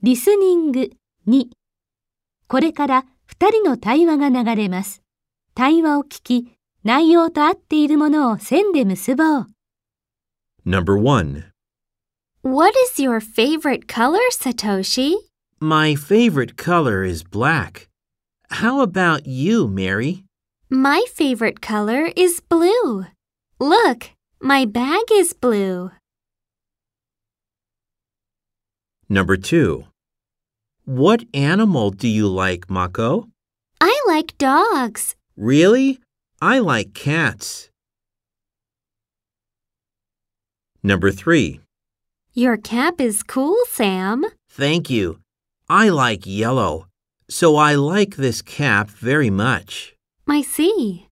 リスニング2。これから2人の対話が流れます。対話を聞き、内容と合っているものを線で結ぼう。 Number 1. What is your favorite color, Satoshi? My favorite color is black. How about you, Mary? My favorite color is blue. Look, my bag is blue. Number 2. What animal do you like, Mako? I like dogs. Really? I like cats. Number 3. Your cap is cool, Sam. Thank you. I like yellow, so I like this cap very much. I see.